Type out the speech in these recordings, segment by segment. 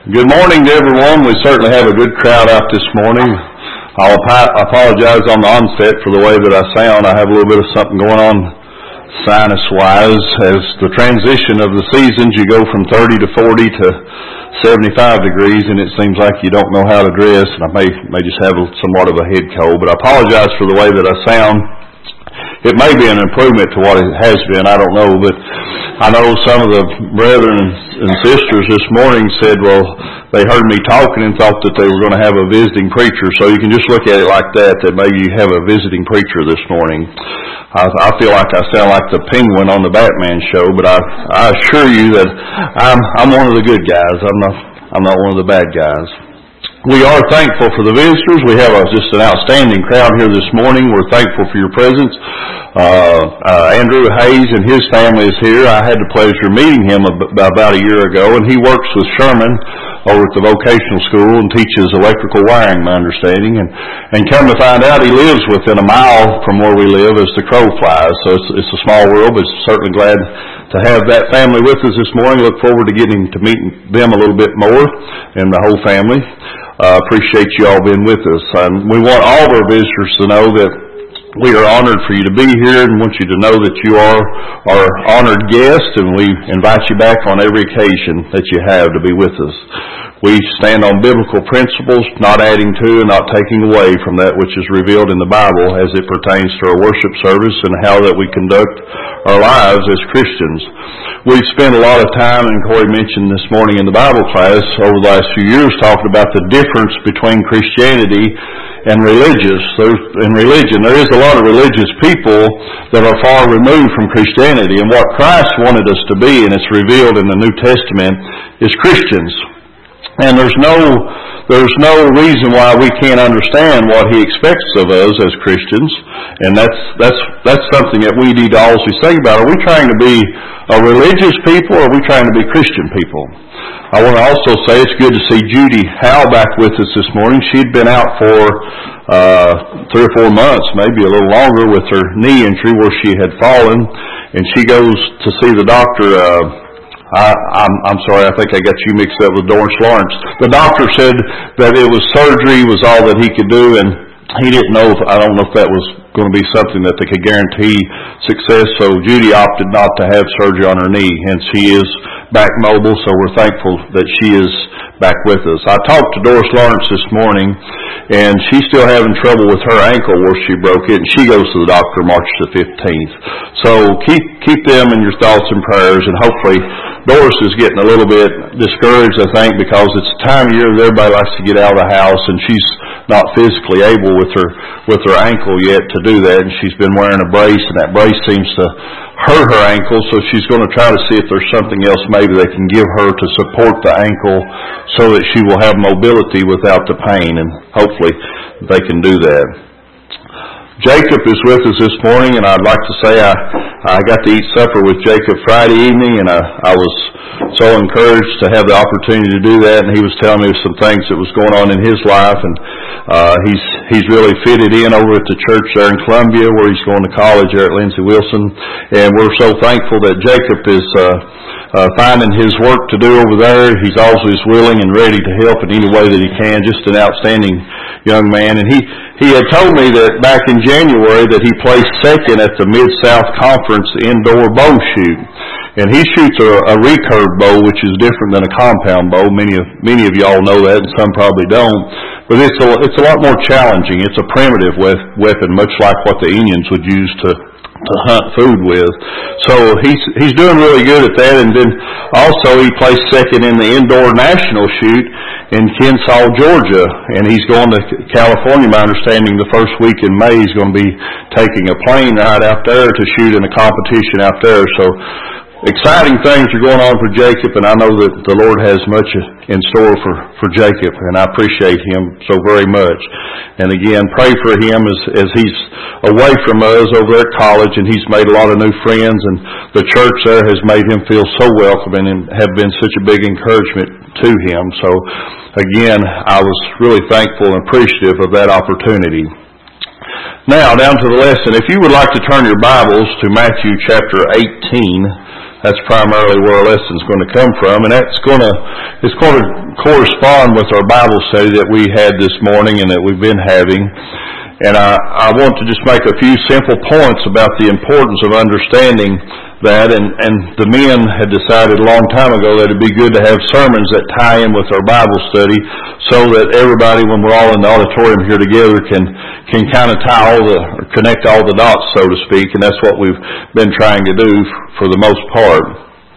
Good morning to everyone. We certainly have a good crowd out this morning. I'll apologize on the onset for the way that I sound. I have a little bit of something going on sinus-wise. As the transition of the seasons, you go from 30 to 40 to 75 degrees, and it seems like you don't know how to dress, and I may just have somewhat of a head cold. But I apologize for the way that I sound. It may be an improvement to what it has been, I don't know, but I know some of the brethren and sisters this morning said, well, they heard me talking and thought that they were going to have a visiting preacher, so you can just look at it like that maybe you have a visiting preacher this morning. I feel like I sound like the penguin on the Batman show, but I assure you that I'm one of the good guys. I'm not one of the bad guys. We are thankful for the visitors. We have just an outstanding crowd here this morning. We're thankful for your presence. Andrew Hayes and his family is here. I had the pleasure of meeting him about a year ago, and he works with Sherman over at the vocational school and teaches electrical wiring, my understanding. And come to find out, he lives within a mile from where we live as the crow flies. So it's a small world, but certainly glad to have that family with us this morning. Look forward to getting to meet them a little bit more and the whole family. Appreciate you all being with us. We want all of our visitors to know that we are honored for you to be here and want you to know that you are our honored guest, and we invite you back on every occasion that you have to be with us. We stand on biblical principles, not adding to and not taking away from that which is revealed in the Bible as it pertains to our worship service and how that we conduct our lives as Christians. We've spent a lot of time, and Corey mentioned this morning in the Bible class over the last few years, talking about the difference between Christianity and religion. There is a lot of religious people that are far removed from Christianity, and what Christ wanted us to be, and it's revealed in the New Testament, is Christians. And there's no reason why we can't understand what He expects of us as Christians, and that's something that we need to always think about. Are we trying to be a religious people, or are we trying to be Christian people? I want to also say it's good to see Judy Howe back with us this morning. She'd been out for 3 or 4 months, maybe a little longer, with her knee injury where she had fallen, and she goes to see the doctor. I'm sorry, I think I got you mixed up with Doris Lawrence. The doctor said that it was surgery was all that he could do, and he didn't know I don't know if that was going to be something that they could guarantee success, so Judy opted not to have surgery on her knee, and she is back mobile, so we're thankful that she is back with us. I talked to Doris Lawrence this morning, and she's still having trouble with her ankle where she broke it, and she goes to the doctor March the 15th. So keep them in your thoughts and prayers, and hopefully Doris is getting a little bit discouraged, I think, because it's the time of year that everybody likes to get out of the house, and she's not physically able with her ankle yet to do that, and she's been wearing a brace, and that brace seems to hurt her ankle, so she's going to try to see if there's something else maybe they can give her to support the ankle so that she will have mobility without the pain, and hopefully they can do that. Jacob is with us this morning, and I'd like to say I got to eat supper with Jacob Friday evening, and I was so encouraged to have the opportunity to do that, and he was telling me some things that was going on in his life, and he's really fitted in over at the church there in Columbia where he's going to college there at Lindsey Wilson, and we're so thankful that Jacob is finding his work to do over there. He's always willing and ready to help in any way that he can. Just an outstanding young man, and he had told me that back in January that he placed second at the Mid-South Conference indoor bow shoot. And he shoots a recurve bow, which is different than a compound bow. Many of y'all know that, and some probably don't. But it's a lot more challenging. It's a primitive weapon, much like what the Indians would use to hunt food with. So he's doing really good at that. And then also he placed second in the indoor national shoot in Kensaw, Georgia. And he's going to California, my understanding, the first week in May. He's going to be taking a plane ride out there to shoot in a competition out there. So exciting things are going on for Jacob, and I know that the Lord has much in store for Jacob, and I appreciate him so very much. And again, pray for him as he's away from us over there at college, and he's made a lot of new friends, and the church there has made him feel so welcome and have been such a big encouragement to him. So again, I was really thankful and appreciative of that opportunity. Now, down to the lesson. If you would like to turn your Bibles to Matthew chapter 18, That's primarily where our lesson's going to come from, and it's going to correspond with our Bible study that we had this morning and that we've been having. And I want to just make a few simple points about the importance of understanding that, and the men had decided a long time ago that it'd be good to have sermons that tie in with our Bible study so that everybody, when we're all in the auditorium here together, can kind of connect all the dots, so to speak, and that's what we've been trying to do for the most part.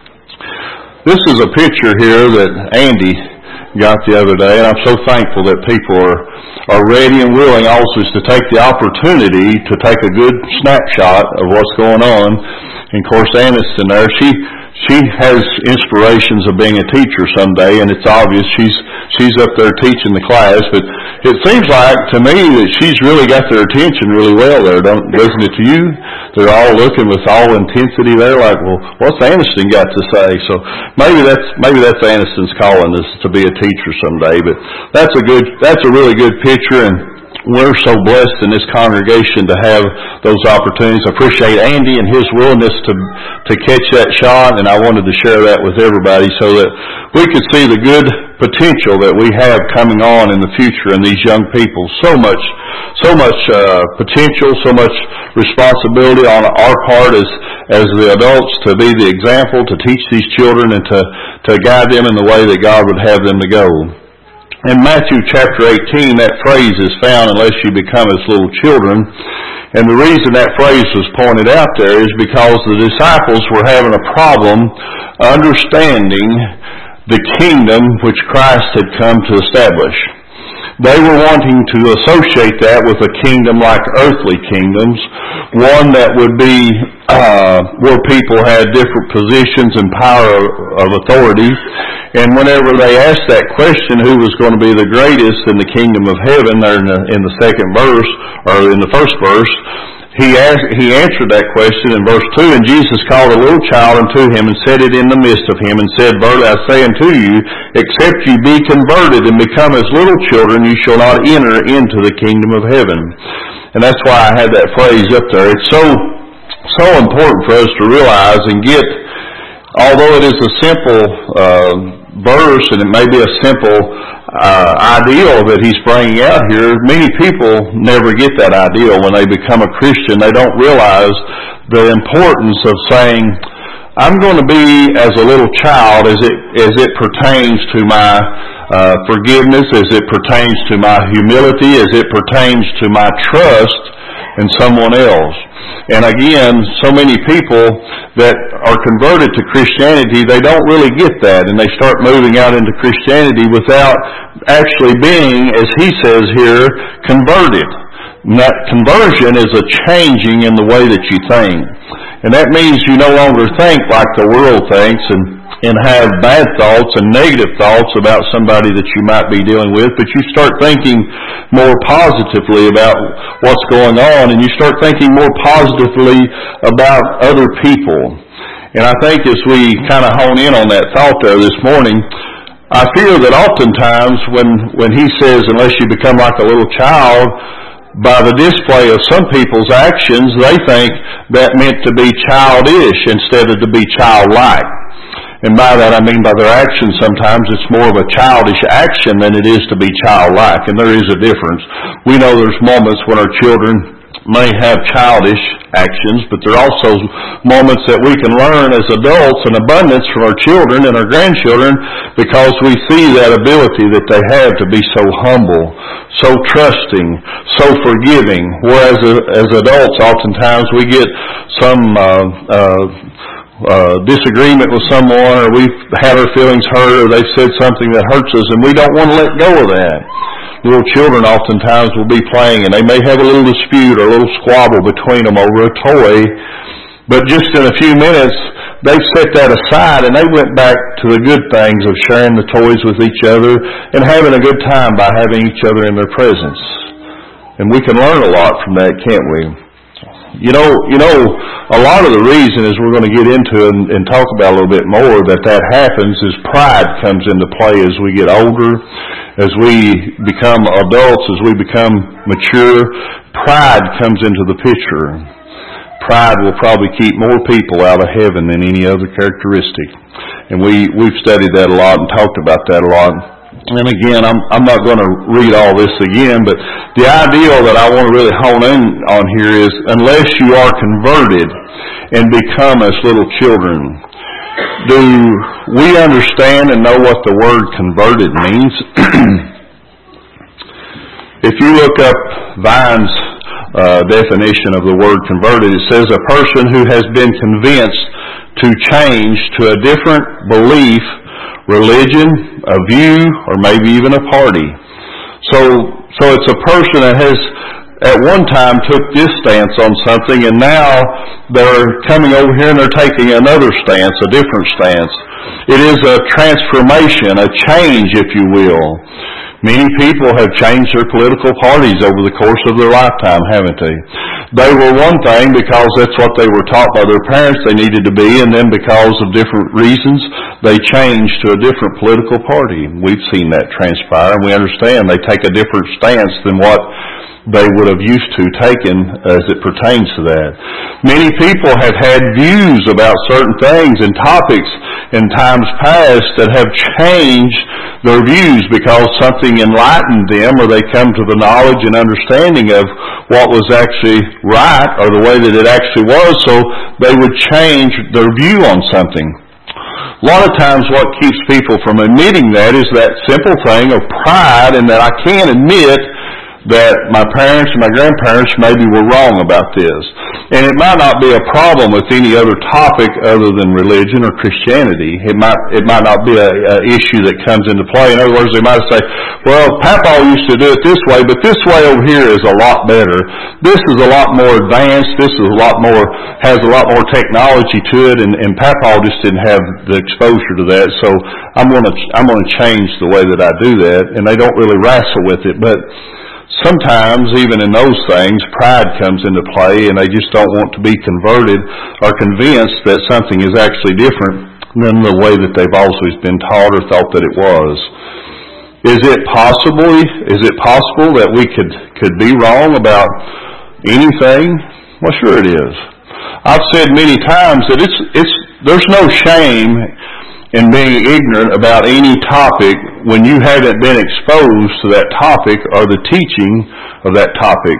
This is a picture here that Andy got the other day, and I'm so thankful that people are ready and willing also to take the opportunity to take a good snapshot of what's going on. And of course, Anna's in there. She has inspirations of being a teacher someday, and it's obvious she's up there teaching the class. But it seems like to me that she's really got their attention really well there, doesn't it to you? They're all looking with all intensity there, like, well, what's Aniston got to say? So maybe that's Aniston's calling, is to be a teacher someday. But that's a really good picture, and we're so blessed in this congregation to have those opportunities. I appreciate Andy and his willingness to catch that shot, and I wanted to share that with everybody so that we could see the good potential that we have coming on in the future in these young people. So much potential, so much responsibility on our part as the adults to be the example, to teach these children, and to guide them in the way that God would have them to go. In Matthew chapter 18, that phrase is found, unless you become as little children. And the reason that phrase was pointed out there is because the disciples were having a problem understanding the kingdom which Christ had come to establish. They were wanting to associate that with a kingdom like earthly kingdoms, one that would be where people had different positions and power of authority. And whenever they asked that question, who was going to be the greatest in the kingdom of heaven, there in the second verse, or in the first verse, he answered that question in verse 2, and Jesus called a little child unto him and set it in the midst of him and said, Verily I say unto you, except you be converted and become as little children, you shall not enter into the kingdom of heaven. And that's why I had that phrase up there. It's so important for us to realize and get, although it is a simple verse and it may be a simple ideal that he's bringing out here, many people never get that ideal. When they become a Christian, they don't realize the importance of saying, I'm going to be as a little child as it pertains to my forgiveness, as it pertains to my humility, as it pertains to my trust in someone else. And again, so many people that are converted to Christianity, they don't really get that, and they start moving out into Christianity without actually being, as he says here, converted. And that conversion is a changing in the way that you think. And that means you no longer think like the world thinks and have bad thoughts and negative thoughts about somebody that you might be dealing with, but you start thinking more positively about what's going on, and you start thinking more positively about other people. And I think as we kind of hone in on that thought there this morning, I feel that oftentimes when he says, unless you become like a little child, by the display of some people's actions, they think that meant to be childish instead of to be childlike. And by that I mean by their actions sometimes it's more of a childish action than it is to be childlike, and there is a difference. We know there's moments when our children may have childish actions, but there are also moments that we can learn as adults in abundance from our children and our grandchildren, because we see that ability that they have to be so humble, so trusting, so forgiving, whereas as adults oftentimes we get some disagreement with someone, or we've had our feelings hurt, or they've said something that hurts us, and we don't want to let go of that. Little children oftentimes will be playing, and they may have a little dispute or a little squabble between them over a toy, but just in a few minutes they've set that aside and they went back to the good things of sharing the toys with each other and having a good time by having each other in their presence. And we can learn a lot from that, can't we? You know, a lot of the reason, as we're going to get into and talk about a little bit more, that happens is pride comes into play as we get older, as we become adults, as we become mature. Pride comes into the picture. pride will probably keep more people out of heaven than any other characteristic. And we've studied that a lot and talked about that a lot. And again, I'm not going to read all this again, but the ideal that I want to really hone in on here is, unless you are converted and become as little children, do we understand and know what the word converted means? If you look up Vine's definition of the word converted, it says a person who has been convinced to change to a different belief, religion, a view, or maybe even a party. So it's a person that has at one time took this stance on something, and now they're coming over here and they're taking another stance, a different stance. It is a transformation, a change, if you will. Many people have changed their political parties over the course of their lifetime, haven't they? They were one thing because that's what they were taught by their parents they needed to be, and then because of different reasons, they changed to a different political party. We've seen that transpire, and we understand they take a different stance than what they would have used to taken as it pertains to that. Many people have had views about certain things and topics in times past that have changed their views because something enlightened them, or they come to the knowledge and understanding of what was actually right, or the way that it actually was, so they would change their view on something. A lot of times what keeps people from admitting that is that simple thing of pride, and that I can't admit that my parents and my grandparents maybe were wrong about this. And it might not be a problem with any other topic other than religion or Christianity. It might not be an issue that comes into play. In other words, they might say, well, Papa used to do it this way, but this way over here is a lot better. This is a lot more advanced. This is has a lot more technology to it, and Papa just didn't have the exposure to that. So I'm going to change the way that I do that, and they don't really wrestle with it. But sometimes, even in those things, pride comes into play, and they just don't want to be converted or convinced that something is actually different than the way that they've always been taught or thought that it was. Is it possible that we could be wrong about anything? Well, sure it is. I've said many times that there's no shame in being ignorant about any topic when you haven't been exposed to that topic or the teaching of that topic.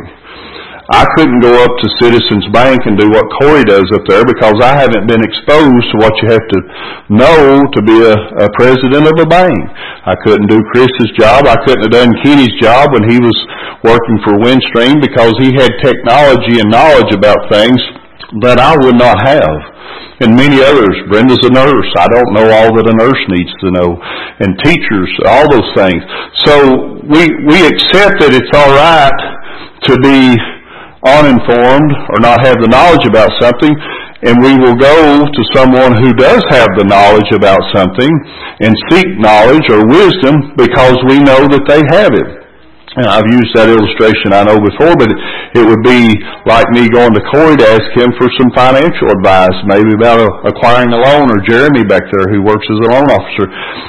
I couldn't go up to Citizens Bank and do what Corey does up there because I haven't been exposed to what you have to know to be a president of a bank. I couldn't do Chris's job. I couldn't have done Kenny's job when he was working for Windstream because he had technology and knowledge about things that I would not have. And many others. Brenda's a nurse. I don't know all that a nurse needs to know. And teachers, all those things. So we accept that it's all right to be uninformed or not have the knowledge about something, and we will go to someone who does have the knowledge about something and seek knowledge or wisdom because we know that they have it. And I've used that illustration I know before, but it would be like me going to Corey to ask him for some financial advice, maybe about acquiring a loan, or Jeremy back there who works as a loan officer.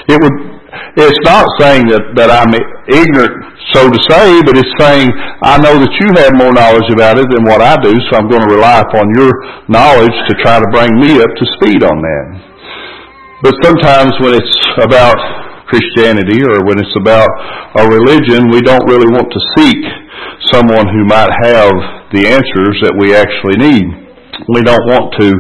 It's not saying that I'm ignorant, so to say, but it's saying I know that you have more knowledge about it than what I do, so I'm going to rely upon your knowledge to try to bring me up to speed on that. But sometimes when it's about Christianity or when it's about our religion, we don't really want to seek someone who might have the answers that we actually need. We don't want to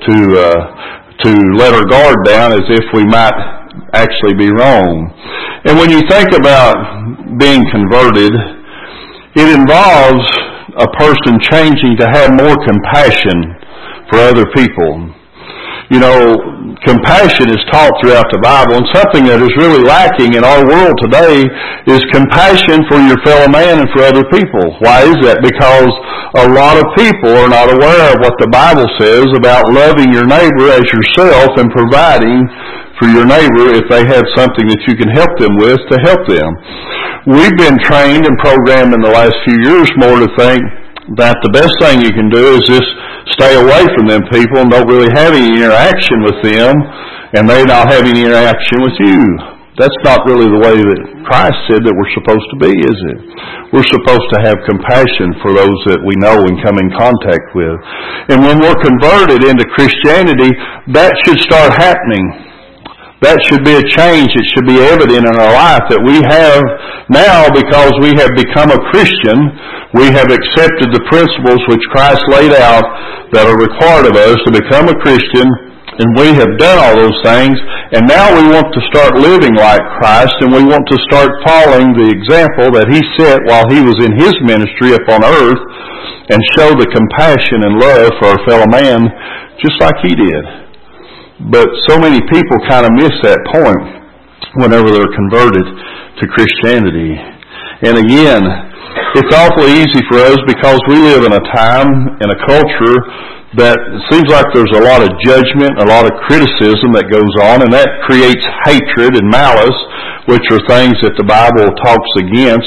let our guard down as if we might actually be wrong. And when you think about being converted, it involves a person changing to have more compassion for other people. You know, compassion is taught throughout the Bible, and something that is really lacking in our world today is compassion for your fellow man and for other people. Why is that? Because a lot of people are not aware of what the Bible says about loving your neighbor as yourself and providing for your neighbor if they have something that you can help them with to help them. We've been trained and programmed in the last few years more to think that the best thing you can do is just stay away from them people and don't really have any interaction with them, and they not have any interaction with you. That's not really the way that Christ said that we're supposed to be, is it? We're supposed to have compassion for those that we know and come in contact with. And when we're converted into Christianity, that should start happening. That should be a change. It should be evident in our life that we have now, because we have become a Christian, we have accepted the principles which Christ laid out that are required of us to become a Christian, and we have done all those things, and now we want to start living like Christ, and we want to start following the example that He set while He was in His ministry upon earth, and show the compassion and love for our fellow man, just like He did. But so many people kind of miss that point whenever they're converted to Christianity. And again, it's awfully easy for us because we live in a time, in a culture, that it seems like there's a lot of judgment, a lot of criticism that goes on, and that creates hatred and malice, which are things that the Bible talks against.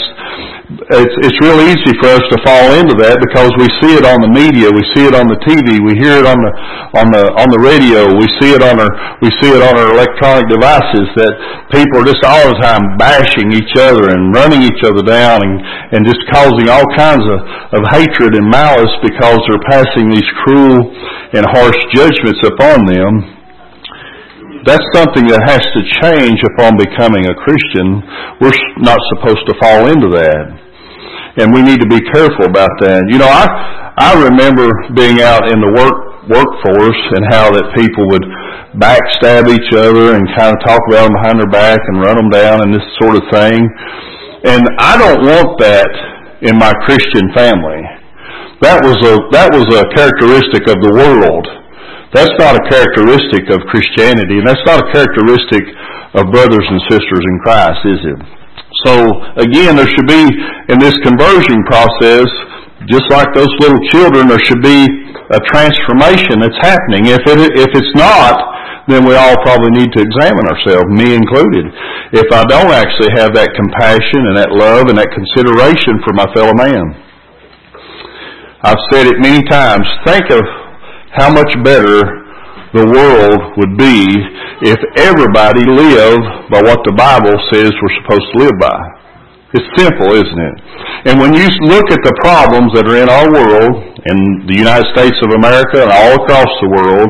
It's real easy for us to fall into that because we see it on the media, we see it on the TV, we hear it on the radio, we see it on our electronic devices, that people are just all the time bashing each other and running each other down and just causing all kinds of hatred and malice because they're passing these cruel and harsh judgments upon them. That's something that has to change upon becoming a Christian. We're not supposed to fall into that. And we need to be careful about that. You know, I remember being out in the workforce and how that people would backstab each other and kind of talk about them behind their back and run them down and this sort of thing. And I don't want that in my Christian family. That was a characteristic of the world. That's not a characteristic of Christianity, and that's not a characteristic of brothers and sisters in Christ, is it? So, again, there should be, in this conversion process, just like those little children, there should be a transformation that's happening. If it's not, then we all probably need to examine ourselves, me included. If I don't actually have that compassion and that love and that consideration for my fellow man. I've said it many times. Think of how much better the world would be if everybody lived by what the Bible says we're supposed to live by. It's simple, isn't it? And when you look at the problems that are in our world, in the United States of America and all across the world,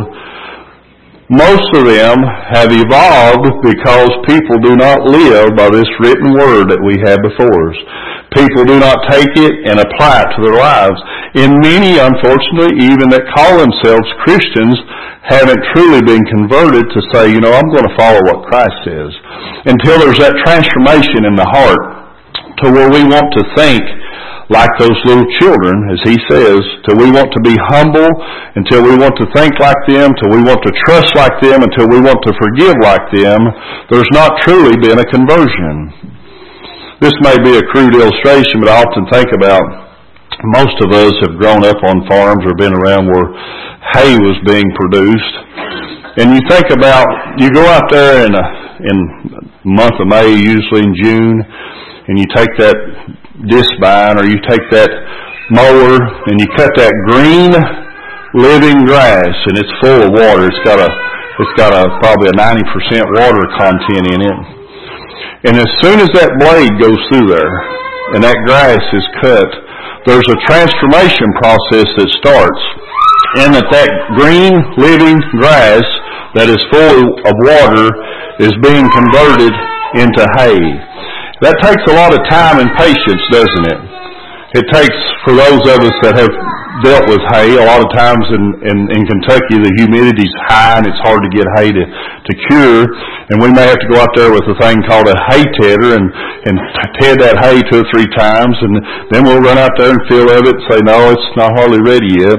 most of them have evolved because people do not live by this written word that we have before us. People do not take it and apply it to their lives. And many, unfortunately, even that call themselves Christians, haven't truly been converted to say, you know, I'm going to follow what Christ says. Until there's that transformation in the heart to where we want to think like those little children, as He says, till we want to be humble, until we want to think like them, till we want to trust like them, until we want to forgive like them, there's not truly been a conversion. This may be a crude illustration, but I often think about most of us have grown up on farms or been around where hay was being produced. And you think about, you go out there in the month of May, usually in June, and you take that discbine or you take that mower and you cut that green living grass, and it's full of water. It's got probably a 90% water content in it. And as soon as that blade goes through there and that grass is cut, there's a transformation process that starts, and that green living grass that is full of water is being converted into hay. That takes a lot of time and patience, doesn't it? It takes, for those of us that have dealt with hay, a lot of times in Kentucky the humidity's high and it's hard to get hay to cure, and we may have to go out there with a thing called a hay tedder and ted that hay 2 or 3 times, and then we'll run out there and feel of it and say, no, it's not hardly ready yet.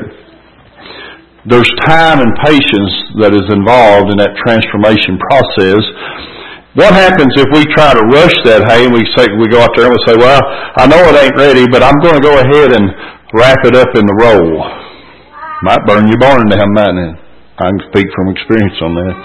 There's time and patience that is involved in that transformation process. What happens if we try to rush that hay and we go out there and we say, well, I know it ain't ready, but I'm going to go ahead and wrap it up in the roll. Might burn your barn down, mightn't it? I can speak from experience on that.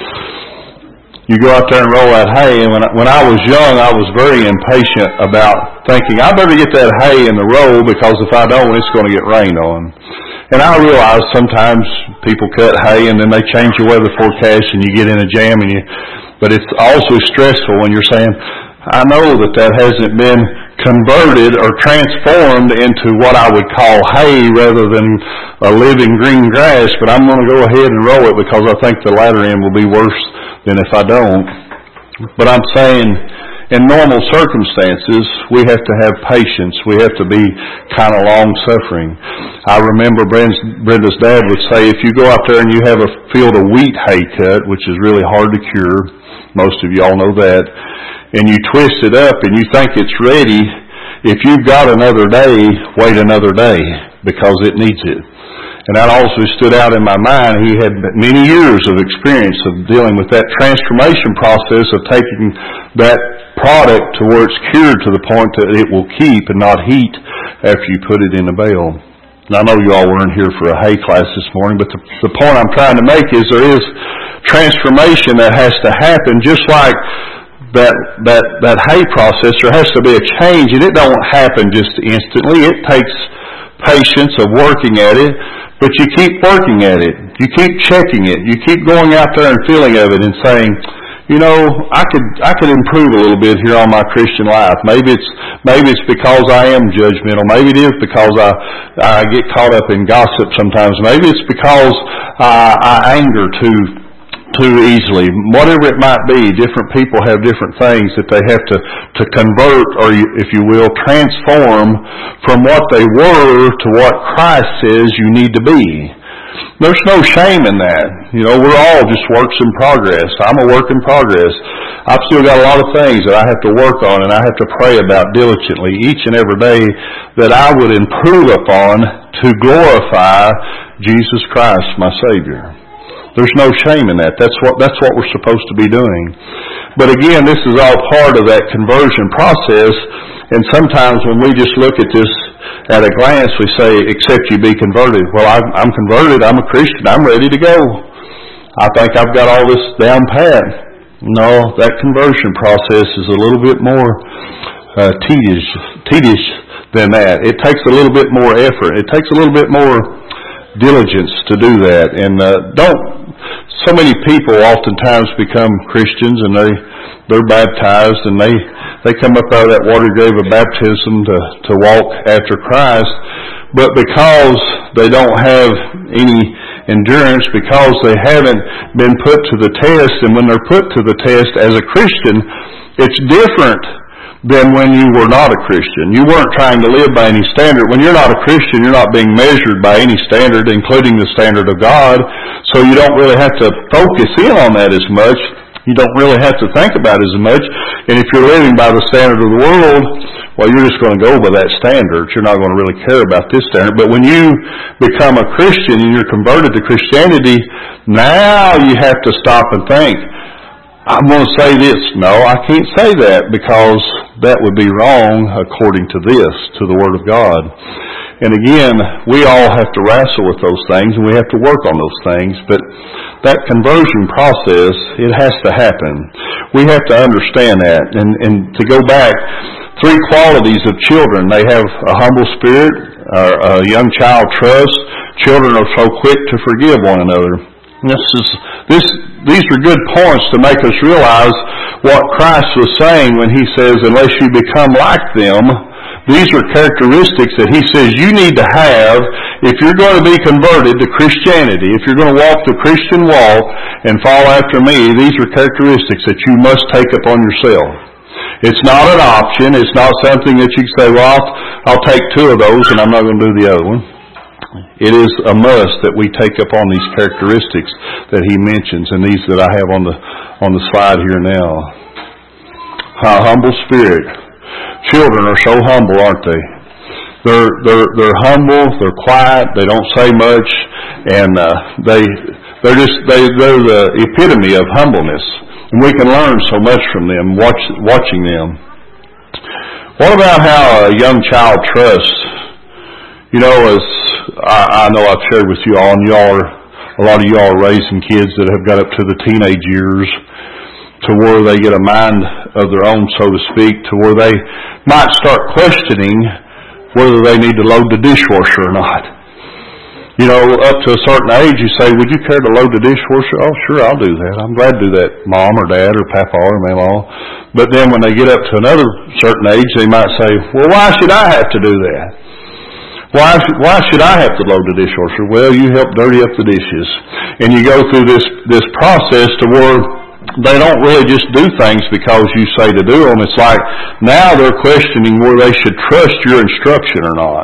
You go out there and roll that hay, and when I was young, I was very impatient about thinking, I better get that hay in the roll, because if I don't, it's going to get rained on. And I realize sometimes people cut hay and then they change the weather forecast and you get in a jam and But it's also stressful when you're saying, I know that hasn't been converted or transformed into what I would call hay rather than a living green grass, but I'm going to go ahead and roll it because I think the latter end will be worse than if I don't. But I'm saying, in normal circumstances, we have to have patience. We have to be kind of long-suffering. I remember Brenda's dad would say, if you go out there and you have a field of wheat hay cut, which is really hard to cure, most of you all know that, and you twist it up and you think it's ready, if you've got another day, wait another day, because it needs it. And that also stood out in my mind. He had many years of experience of dealing with that transformation process of taking that product to where it's cured to the point that it will keep and not heat after you put it in a bale. And I know you all weren't here for a hay class this morning, but the point I'm trying to make is there is transformation that has to happen, just like that hay process. There has to be a change, and it don't happen just instantly. It takes patience of working at it, but you keep working at it. You keep checking it. You keep going out there and feeling of it and saying, you know, I could improve a little bit here on my Christian life. Maybe it's because I am judgmental. Maybe it is because I get caught up in gossip sometimes. Maybe it's because I anger too easily. Whatever it might be, different people have different things that they have to convert, or if you will, transform from what they were to what Christ says you need to be. There's no shame in that. You know, we're all just works in progress. I'm a work in progress. I've still got a lot of things that I have to work on and I have to pray about diligently each and every day that I would improve upon to glorify Jesus Christ, my Savior. There's no shame in that. That's what we're supposed to be doing. But again, this is all part of that conversion process. And sometimes when we just look at this at a glance, we say, except you be converted. Well, I'm converted. I'm a Christian. I'm ready to go. I think I've got all this down pat. No, that conversion process is a little bit more tedious than that. It takes a little bit more effort. It takes a little bit more diligence to do that. And so many people oftentimes become Christians and they're baptized and they come up out of that water grave of baptism to walk after Christ, but because they don't have any endurance, because they haven't been put to the test, and when they're put to the test as a Christian, it's different than when you were not a Christian. You weren't trying to live by any standard. When you're not a Christian, you're not being measured by any standard, including the standard of God, so you don't really have to focus in on that as much. You don't really have to think about it as much. And if you're living by the standard of the world, well, you're just going to go by that standard. You're not going to really care about this standard. But when you become a Christian and you're converted to Christianity, now you have to stop and think, I'm going to say this. No, I can't say that because that would be wrong according to this, to the Word of God. And again, we all have to wrestle with those things and we have to work on those things. But that conversion process, it has to happen. We have to understand that. And to go back, 3 qualities of children. They have a humble spirit, a young child trusts. Children are so quick to forgive one another. These are good points to make us realize what Christ was saying when He says, unless you become like them. These are characteristics that He says you need to have if you're going to be converted to Christianity. If you're going to walk the Christian walk and follow after me, these are characteristics that you must take upon yourself. It's not an option. It's not something that you can say, well, I'll take 2 of those and I'm not going to do the other one. It is a must that we take upon these characteristics that He mentions, and these that I have on the slide here now. A humble spirit. Children are so humble, aren't they? They're humble. They're quiet. They don't say much, and they're the epitome of humbleness. And we can learn so much from them, watching them. What about how a young child trusts? You know, as I know I've shared with you all, and a lot of you all are raising kids that have got up to the teenage years, to where they get a mind of their own, so to speak, to where they might start questioning whether they need to load the dishwasher or not. Up to a certain age, you say, would you care to load the dishwasher? Oh, sure, I'll do that. I'm glad to do that, Mom or Dad or Papa or Mama. But then when they get up to another certain age, they might say, well, why should I have to do that? Why should I have to load the dishwasher? Well, you help dirty up the dishes. And you go through this process to where they don't really just do things because you say to do them. It's like now they're questioning whether they should trust your instruction or not.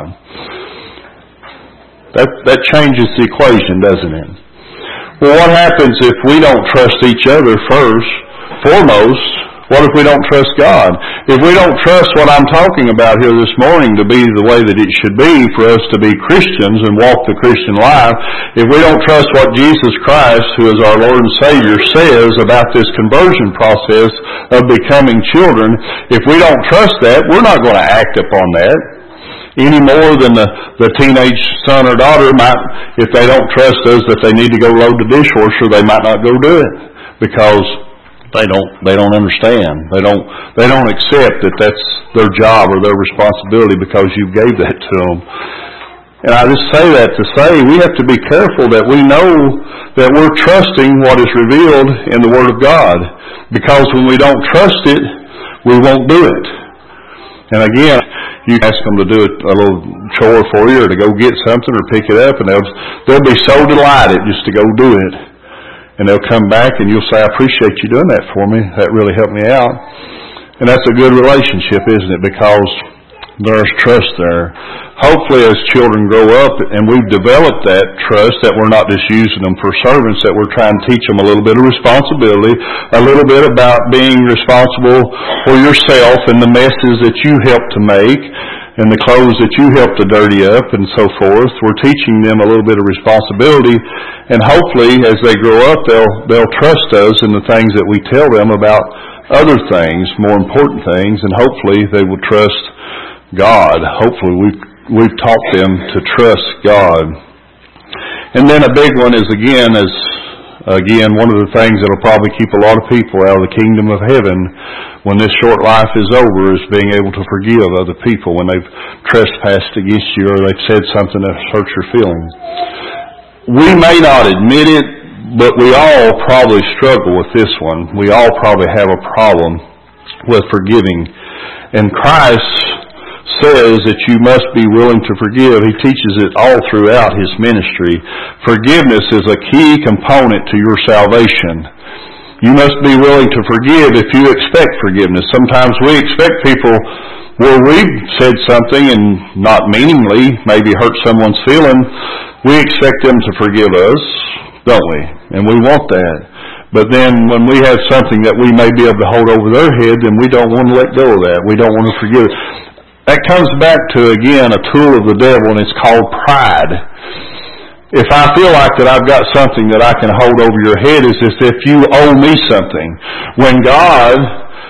That changes the equation, doesn't it? Well, what happens if we don't trust each other foremost? What if we don't trust God? If we don't trust what I'm talking about here this morning to be the way that it should be for us to be Christians and walk the Christian life, if we don't trust what Jesus Christ, who is our Lord and Savior, says about this conversion process of becoming children, if we don't trust that, we're not going to act upon that. Any more than the teenage son or daughter might, if they don't trust us that they need to go load the dishwasher, they might not go do it because they don't understand. They don't accept that that's their job or their responsibility because you gave that to them. And I just say that to say we have to be careful that we know that we're trusting what is revealed in the Word of God. Because when we don't trust it, we won't do it. And again, you ask them to do a little chore for you or to go get something or pick it up, and they'll be so delighted just to go do it. And they'll come back and you'll say, I appreciate you doing that for me. That really helped me out. And that's a good relationship, isn't it? Because there's trust there. Hopefully as children grow up and we've developed that trust, that we're not just using them for servants, that we're trying to teach them a little bit of responsibility, a little bit about being responsible for yourself and the messes that you help to make and the clothes that you help to dirty up and so forth. We're teaching them a little bit of responsibility, and hopefully as they grow up they'll trust us in the things that we tell them about other things, more important things, and hopefully they will trust God. Hopefully we've taught them to trust God. And then a big one is again one of the things that will probably keep a lot of people out of the kingdom of heaven when this short life is over is being able to forgive other people when they've trespassed against you or they've said something that hurts your feelings. We may not admit it, but we all probably struggle with this one. We all probably have a problem with forgiving. And Christ says that you must be willing to forgive. He teaches it all throughout His ministry. Forgiveness is a key component to your salvation. You must be willing to forgive if you expect forgiveness. Sometimes we expect people where we've said something and not meaningly maybe hurt someone's feeling, we expect them to forgive us, don't we? And we want that. But then when we have something that we may be able to hold over their head, then we don't want to let go of that. We don't want to forgive it. That comes back to, again, a tool of the devil, and it's called pride. If I feel like that I've got something that I can hold over your head, it's as if you owe me something. When God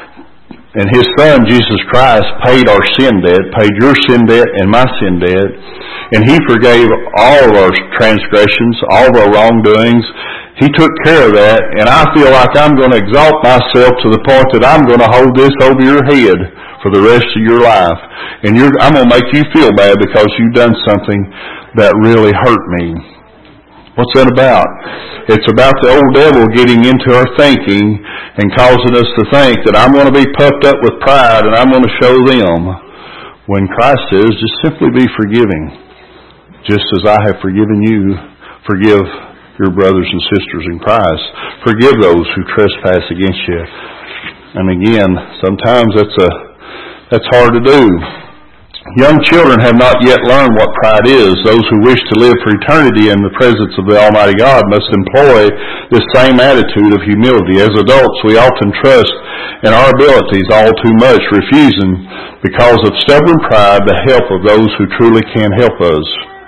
and His Son, Jesus Christ, paid our sin debt, paid your sin debt and my sin debt, and He forgave all of our transgressions, all of our wrongdoings, He took care of that, and I feel like I'm going to exalt myself to the point that I'm going to hold this over your head for the rest of your life. And I'm going to make you feel bad because you've done something that really hurt me. What's that about? It's about the old devil getting into our thinking and causing us to think that I'm going to be puffed up with pride and I'm going to show them. When Christ says, just simply be forgiving. Just as I have forgiven you, forgive your brothers and sisters in Christ. Forgive those who trespass against you. And again, sometimes that's hard to do. Young children have not yet learned what pride is. Those who wish to live for eternity in the presence of the Almighty God must employ this same attitude of humility. As adults, we often trust in our abilities all too much, refusing, because of stubborn pride, the help of those who truly can help us.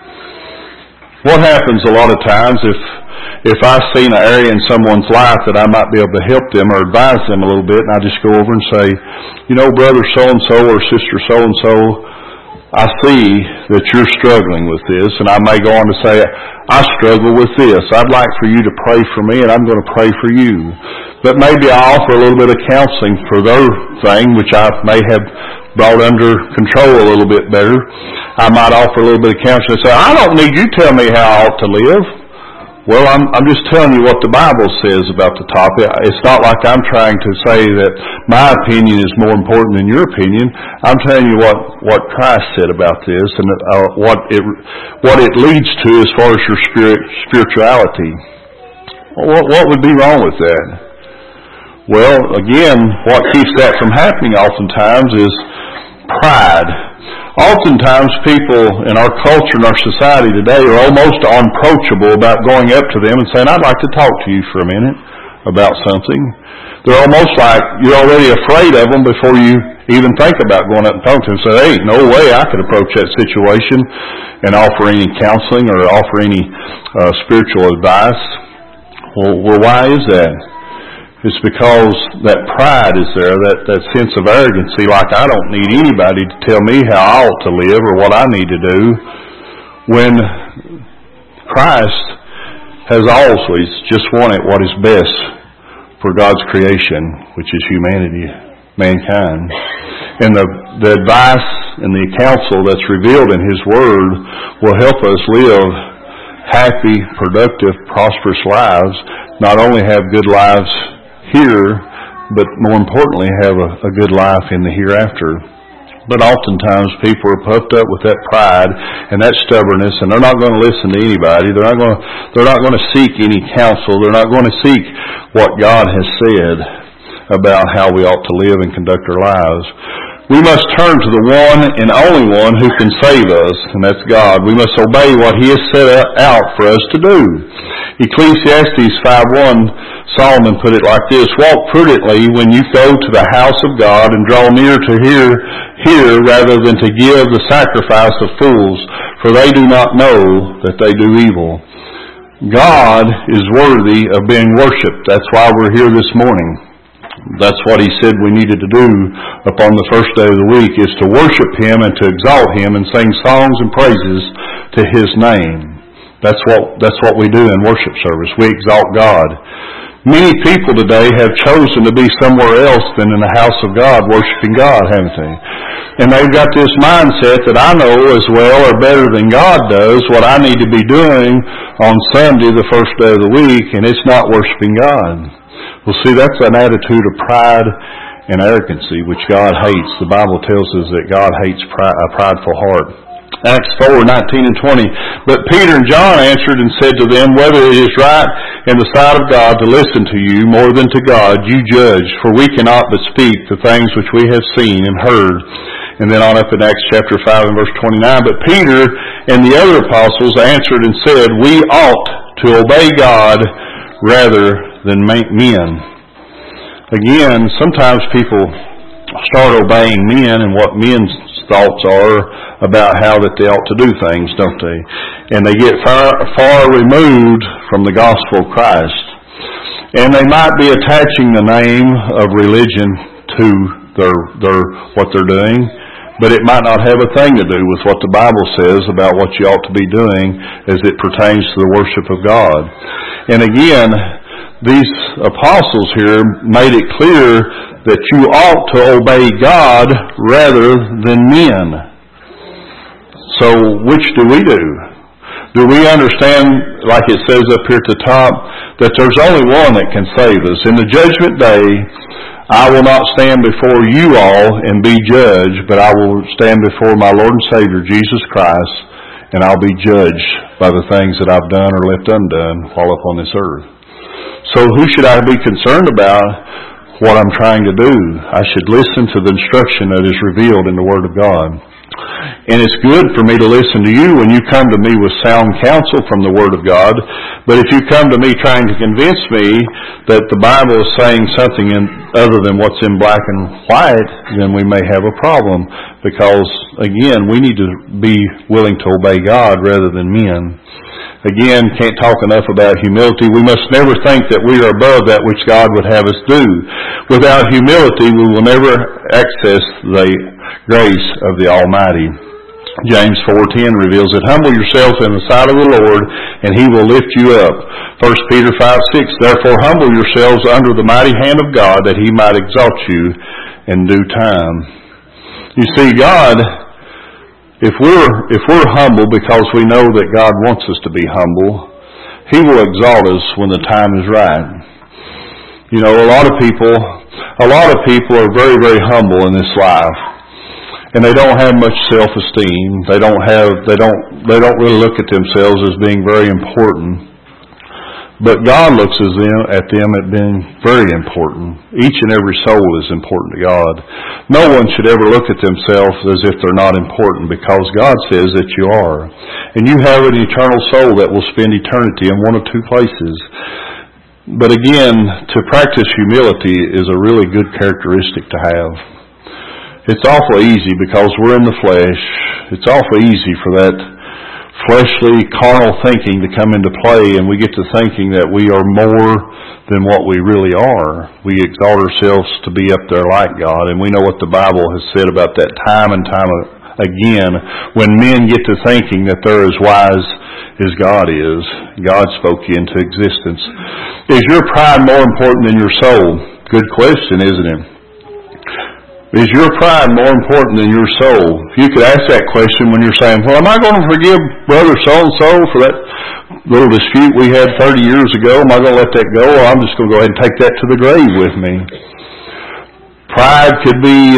What happens a lot of times if I've seen an area in someone's life that I might be able to help them or advise them a little bit, and I just go over and say, brother so-and-so or sister so-and-so, I see that you're struggling with this, and I may go on to say, I struggle with this. I'd like for you to pray for me, and I'm going to pray for you. But maybe I offer a little bit of counseling for their thing, which I may have brought under control a little bit better. I might offer a little bit of counseling and say, I don't need you to tell me how I ought to live. Well, I'm just telling you what the Bible says about the topic. It's not like I'm trying to say that my opinion is more important than your opinion. I'm telling you what Christ said about this and what it leads to as far as your spirituality. What would be wrong with that? Well, again, what keeps that from happening oftentimes is pride. Oftentimes people in our culture and our society today are almost unapproachable about going up to them and saying, I'd like to talk to you for a minute about something. They're almost like you're already afraid of them before you even think about going up and talking to them. So, hey, no way I could approach that situation and offer any counseling or offer any spiritual advice. Well, why is that? It's because that pride is there, that sense of arrogancy, like I don't need anybody to tell me how I ought to live or what I need to do, when Christ has always just wanted what is best for God's creation, which is humanity, mankind. And the advice and the counsel that's revealed in His Word will help us live happy, productive, prosperous lives, not only have good lives here, but more importantly, have a good life in the hereafter. But oftentimes people are puffed up with that pride and that stubbornness, and they're not going to listen to anybody. They're not going to seek any counsel. They're not going to seek what God has said about how we ought to live and conduct our lives. We must turn to the one and only one who can save us, and that's God. We must obey what He has set out for us to do. Ecclesiastes 5:1, Solomon put it like this, walk prudently when you go to the house of God and draw near to hear rather than to give the sacrifice of fools, for they do not know that they do evil. God is worthy of being worshipped. That's why we're here this morning. That's what He said we needed to do upon the first day of the week, is to worship Him and to exalt Him and sing songs and praises to His name. That's what we do in worship service. We exalt God. Many people today have chosen to be somewhere else than in the house of God, worshiping God, haven't they? And they've got this mindset that I know as well or better than God does what I need to be doing on Sunday, the first day of the week, and it's not worshiping God. Well, see, that's an attitude of pride and arrogancy, which God hates. The Bible tells us that God hates a prideful heart. Acts 4:19 and 20. But Peter and John answered and said to them, whether it is right in the sight of God to listen to you more than to God, you judge, for we cannot but speak the things which we have seen and heard. And then on up in Acts chapter 5 and verse 29. But Peter and the other apostles answered and said, we ought to obey God rather than men. Again, sometimes people start obeying men and what men's thoughts are about how that they ought to do things, don't they? And they get far removed from the gospel of Christ. And they might be attaching the name of religion to their what they're doing, but it might not have a thing to do with what the Bible says about what you ought to be doing as it pertains to the worship of God. And again, these apostles here made it clear that you ought to obey God rather than men. So which do we do? Do we understand, like it says up here at the top, that there's only one that can save us? In the judgment day, I will not stand before you all and be judged, but I will stand before my Lord and Savior, Jesus Christ, and I'll be judged by the things that I've done or left undone while upon this earth. So who should I be concerned about what I'm trying to do? I should listen to the instruction that is revealed in the Word of God. And it's good for me to listen to you when you come to me with sound counsel from the Word of God. But if you come to me trying to convince me that the Bible is saying something other than what's in black and white, then we may have a problem. Because, again, we need to be willing to obey God rather than men. Again, can't talk enough about humility. We must never think that we are above that which God would have us do. Without humility, we will never access the grace of the Almighty. James 4:10 reveals it. Humble yourselves in the sight of the Lord, and He will lift you up. 1 Peter 5:6, therefore humble yourselves under the mighty hand of God, that He might exalt you in due time. You see, God, if we're humble because we know that God wants us to be humble, He will exalt us when the time is right. You know, a lot of people are very, very humble in this life. And they don't have much self-esteem. They don't really look at themselves as being very important. But God looks at them as being very important. Each and every soul is important to God. No one should ever look at themselves as if they're not important, because God says that you are. And you have an eternal soul that will spend eternity in one of two places. But again, to practice humility is a really good characteristic to have. It's awful easy because we're in the flesh. It's awful easy for that fleshly, carnal thinking to come into play, and we get to thinking that we are more than what we really are. We exalt ourselves to be up there like God, and we know what the Bible has said about that time and time again. When men get to thinking that they're as wise as God is, God spoke you into existence. Is your pride more important than your soul? Good question, isn't it? Is your pride more important than your soul? If you could ask that question when you're saying, well, am I going to forgive brother so-and-so for that little dispute we had 30 years ago? Am I going to let that go? Or I'm just going to go ahead and take that to the grave with me. Pride could be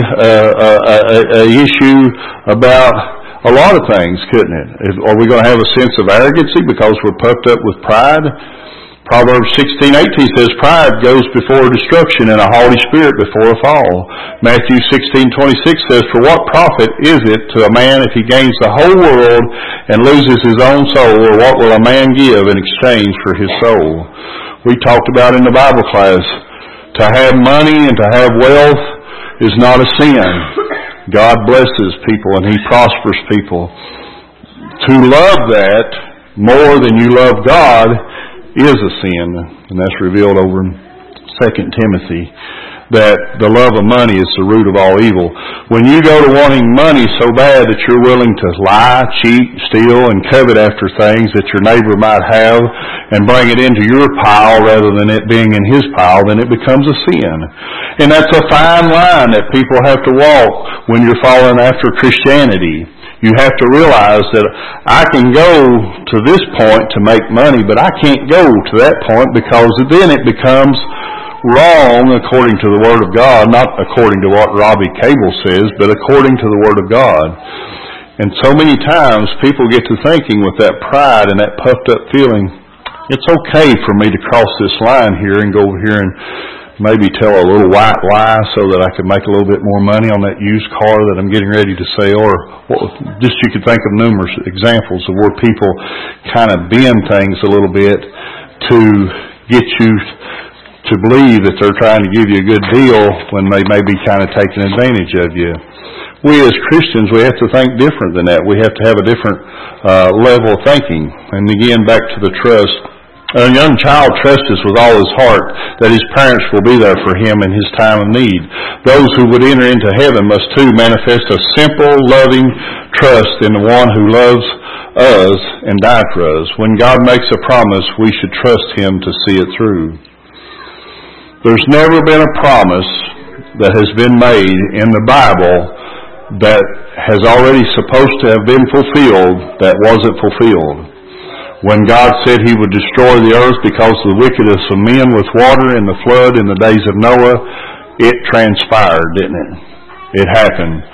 a issue about a lot of things, couldn't it? Are we going to have a sense of arrogancy because we're puffed up with pride? Proverbs 16:18 says, pride goes before destruction and a haughty spirit before a fall. Matthew 16:26 says, for what profit is it to a man if he gains the whole world and loses his own soul, or what will a man give in exchange for his soul? We talked about in the Bible class, to have money and to have wealth is not a sin. God blesses people and He prospers people. To love that more than you love God is a sin, and that's revealed over in 2 Timothy, that the love of money is the root of all evil. When you go to wanting money so bad that you're willing to lie, cheat, steal, and covet after things that your neighbor might have and bring it into your pile rather than it being in his pile, then it becomes a sin. And that's a fine line that people have to walk when you're following after Christianity. You have to realize that I can go to this point to make money, but I can't go to that point, because then it becomes wrong according to the Word of God, not according to what Robbie Cable says, but according to the Word of God. And so many times people get to thinking with that pride and that puffed up feeling, it's okay for me to cross this line here and go over here and maybe tell a little white lie so that I can make a little bit more money on that used car that I'm getting ready to sell. Or just you could think of numerous examples of where people kind of bend things a little bit to get you to believe that they're trying to give you a good deal when they may be kind of taking advantage of you. We as Christians, we have to think different than that. We have to have a different level of thinking. And again, back to the trust. A young child trusts with all his heart that his parents will be there for him in his time of need. Those who would enter into heaven must too manifest a simple, loving trust in the one who loves us and died for us. When God makes a promise, we should trust Him to see it through. There's never been a promise that has been made in the Bible that has already supposed to have been fulfilled that wasn't fulfilled. When God said He would destroy the earth because of the wickedness of men with water in the flood in the days of Noah, it transpired, didn't it? It happened.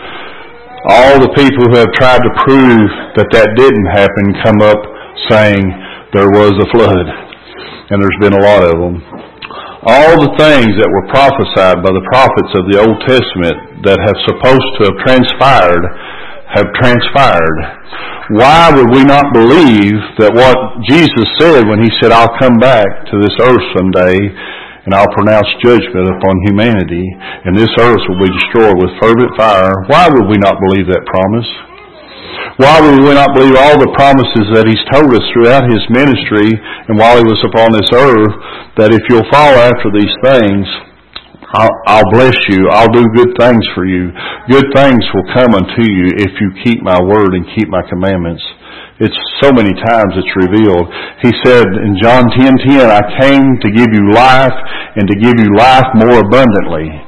All the people who have tried to prove that that didn't happen come up saying there was a flood. And there's been a lot of them. All the things that were prophesied by the prophets of the Old Testament that have supposed to have transpired have transpired. Why would we not believe that what Jesus said when He said, I'll come back to this earth someday and I'll pronounce judgment upon humanity and this earth will be destroyed with fervent fire? Why would we not believe that promise? Why would we not believe all the promises that He's told us throughout His ministry and while He was upon this earth, that if you'll follow after these things, I'll bless you. I'll do good things for you. Good things will come unto you if you keep my word and keep my commandments. It's so many times it's revealed. He said in John 10:10, I came to give you life and to give you life more abundantly.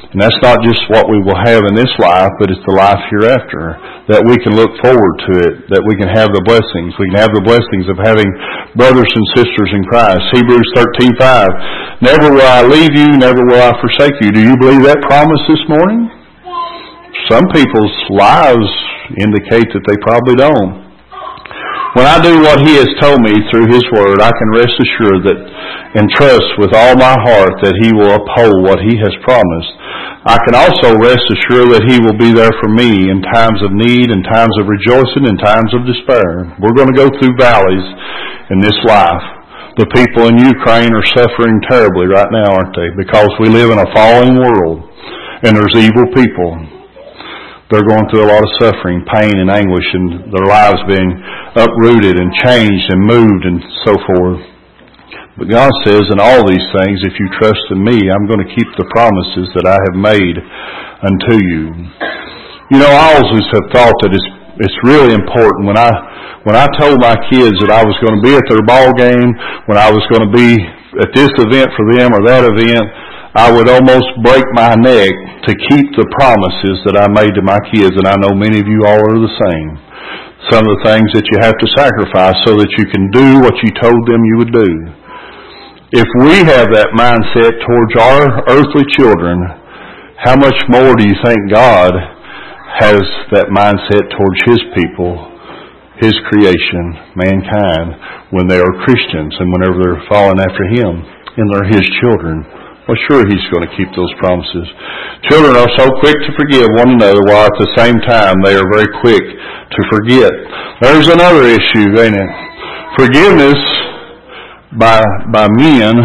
And that's not just what we will have in this life, but it's the life hereafter. That we can look forward to it, that we can have the blessings. We can have the blessings of having brothers and sisters in Christ. Hebrews 13:5. Never will I leave you, never will I forsake you. Do you believe that promise this morning? Some people's lives indicate that they probably don't. When I do what He has told me through His Word, I can rest assured that and trust with all my heart that He will uphold what He has promised. I can also rest assured that He will be there for me in times of need, in times of rejoicing, in times of despair. We're going to go through valleys in this life. The people in Ukraine are suffering terribly right now, aren't they? Because we live in a fallen world and there's evil people. They're going through a lot of suffering, pain, and anguish, and their lives being uprooted and changed and moved and so forth. But God says in all these things, if you trust in me, I'm going to keep the promises that I have made unto you. You know, I always have thought that it's really important. When I told my kids that I was going to be at their ball game, when I was going to be at this event for them or that event, I would almost break my neck to keep the promises that I made to my kids, and I know many of you all are the same. Some of the things that you have to sacrifice so that you can do what you told them you would do. If we have that mindset towards our earthly children, how much more do you think God has that mindset towards His people, His creation, mankind, when they are Christians and whenever they're following after Him and they're His children? Well, sure, He's going to keep those promises. Children are so quick to forgive one another, while at the same time they are very quick to forget. There's another issue, ain't it? Forgiveness by men,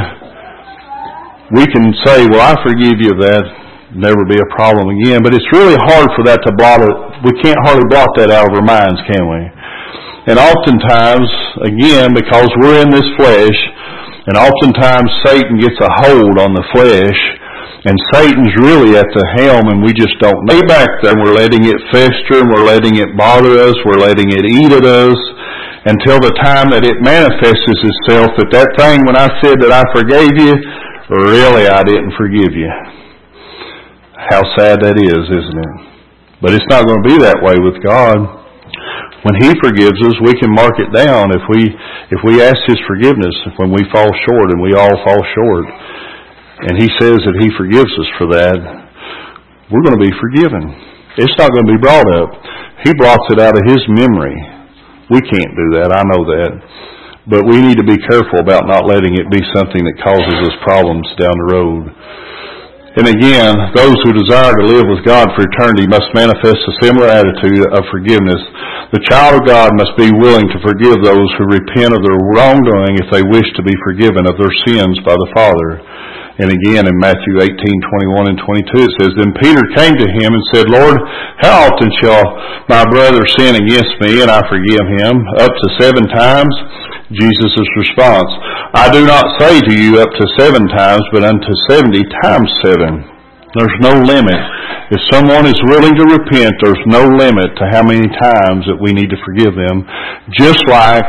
we can say, well, I forgive you of that, never be a problem again, but it's really hard for that to blot it. We can't hardly blot that out of our minds, can we? And oftentimes, again, because we're in this flesh, and oftentimes Satan gets a hold on the flesh, and Satan's really at the helm, and we just don't know. Back there, we're letting it fester, and we're letting it bother us, we're letting it eat at us, until the time that it manifests itself, that thing when I said that I forgave you, really I didn't forgive you. How sad that is, isn't it? But it's not going to be that way with God. When He forgives us, we can mark it down if we ask His forgiveness when we fall short, and we all fall short. And He says that He forgives us for that. We're going to be forgiven. It's not going to be brought up. He blots it out of His memory. We can't do that, I know that. But we need to be careful about not letting it be something that causes us problems down the road. And again, those who desire to live with God for eternity must manifest a similar attitude of forgiveness. The child of God must be willing to forgive those who repent of their wrongdoing if they wish to be forgiven of their sins by the Father. And again, in Matthew 18:21 and 22, it says, Then Peter came to Him and said, Lord, how often shall my brother sin against me, and I forgive him? Up to 7 times? Jesus' response, I do not say to you up to 7 times, but unto 70 times 7. There's no limit. If someone is willing to repent, there's no limit to how many times that we need to forgive them. Just like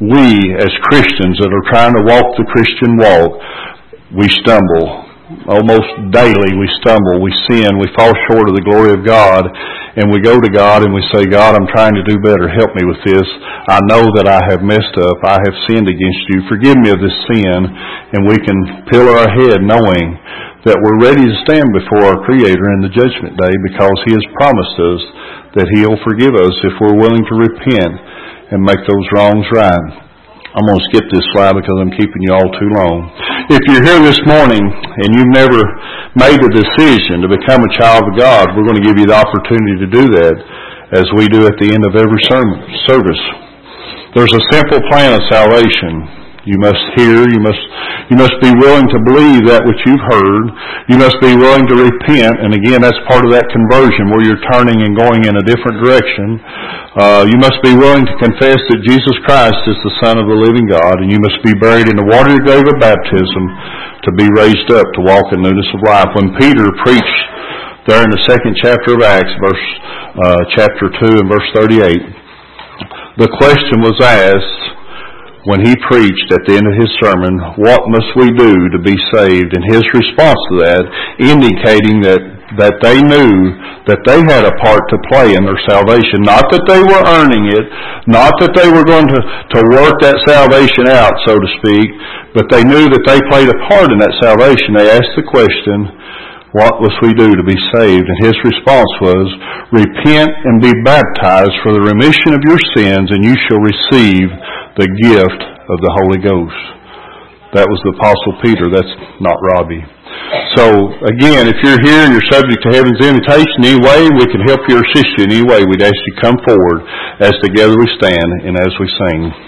we as Christians that are trying to walk the Christian walk, we stumble. Almost daily we stumble, we sin, we fall short of the glory of God, and we go to God and we say, God, I'm trying to do better. Help me with this. I know that I have messed up. I have sinned against you. Forgive me of this sin. And we can pillar our head knowing that we're ready to stand before our Creator in the judgment day, because He has promised us that He'll forgive us if we're willing to repent and make those wrongs right. I'm going to skip this slide because I'm keeping you all too long. If you're here this morning and you've never made a decision to become a child of God, we're going to give you the opportunity to do that, as we do at the end of every service. There's a simple plan of salvation. You must hear, you must be willing to believe that which you've heard. You must be willing to repent, and again, that's part of that conversion where you're turning and going in a different direction. You must be willing to confess that Jesus Christ is the Son of the living God, and you must be buried in the watery grave of baptism to be raised up to walk in newness of life. When Peter preached there in the 2nd chapter of Acts, chapter 2 and verse 38, the question was asked when he preached at the end of his sermon, what must we do to be saved? And his response to that, indicating that that they knew that they had a part to play in their salvation. Not that they were earning it, not that they were going to work that salvation out, so to speak, but they knew that they played a part in that salvation. They asked the question, what must we do to be saved? And his response was, repent and be baptized for the remission of your sins, and you shall receive the gift of the Holy Ghost. That was the Apostle Peter. That's not Robbie. So, again, if you're here and you're subject to heaven's invitation in any way, we can help you or assist you in any way. We'd ask you to come forward as together we stand and as we sing.